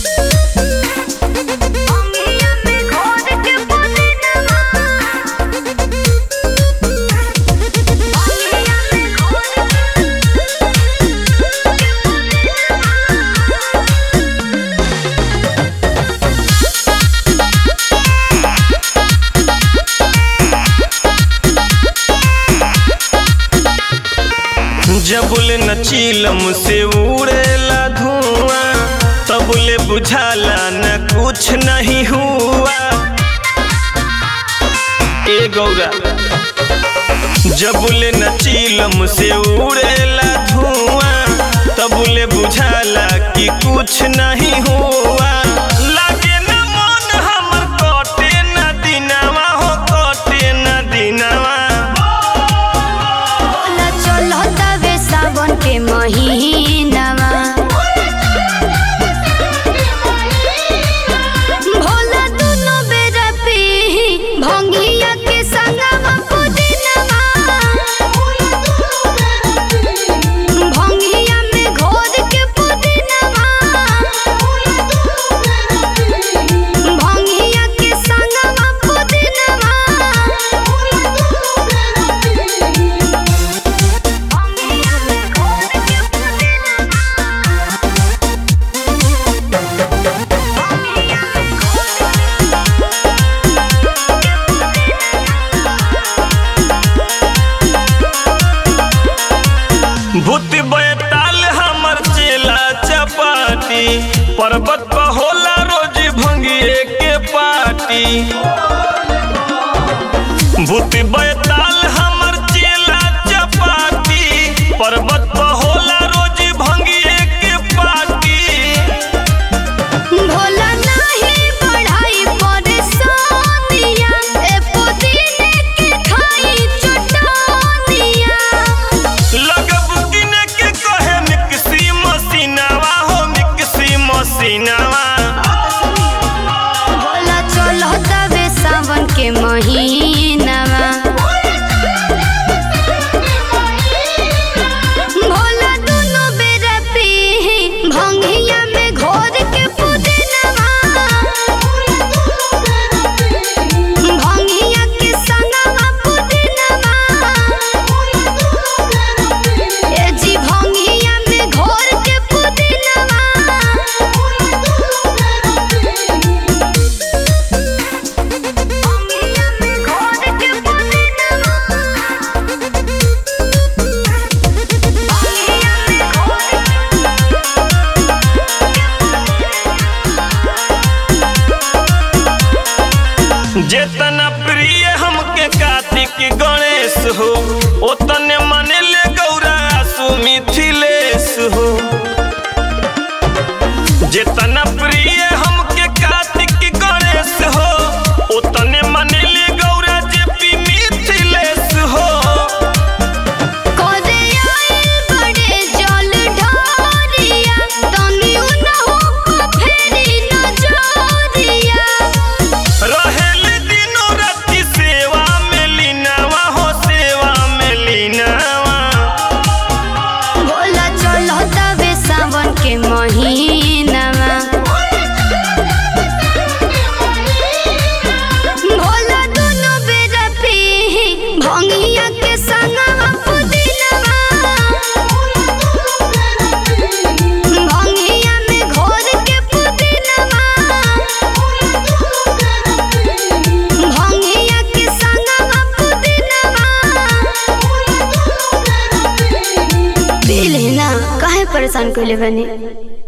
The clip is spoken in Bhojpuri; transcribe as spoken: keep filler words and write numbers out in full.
जबले न चीलम से उड़ेला धुआं तबले बुझाला न कुछ नहीं हुआ। ए गौरा जबले न चीलम से उड़ेला धुआं तबले बुझाला कि कुछ नहीं हुआ। लागे न मन हमर कटे न दिनवा हो कटे न दिनवा। सावन के महीनावा भोला दुनो बेरा पी भंगिया के संगवा पुदीनावा। भंगिया में घोर के पुदीनावा भंगिया के संगवा पुदीनावा। भूत बैताल हमर चेला चपाटी पर्वत पर होला रोज भंगिए के पार्टी। भूत बैताल हमर चेला चपाटी पर्वत पर होला रोज भंगिए के पार्टी। भोला नहीं बढ़ाई परेशानिया ए पुदीने के खाई चटनिया। भोला चलो तबे सावन के महीनावा भोला दुनो बेरा पी भंगिया में घोर के पुदीनावा। भंगिया के संगवा पुदीनावा ए जी भंगिया में घोर के पुदीनावा। जेतना प्रिय हमके कार्तिक गणेश हो ओतने माने ले गौरा आसु मिथिलेश हो। जेतना प्रिय हमके कार्तिक गणेश हो ओतने माने ले गौरा जेपी मिथिलेश हो। कोदे आए बड़े जल ढारिया तनी उनहु को फेरी नजरिया। रहेल दिनो राति सेवा में लीनावा हो सेवा में लीनावा। भोला चलो तबे सावन के महीनावा भोला दुनो बेरा पी भंगिया के संगवा पुदीनावा। भंगिया में घोर के पुदीनावा भंगिया के संगवा पुदीनावा। पी लेना काहे परेशान कइले बानी।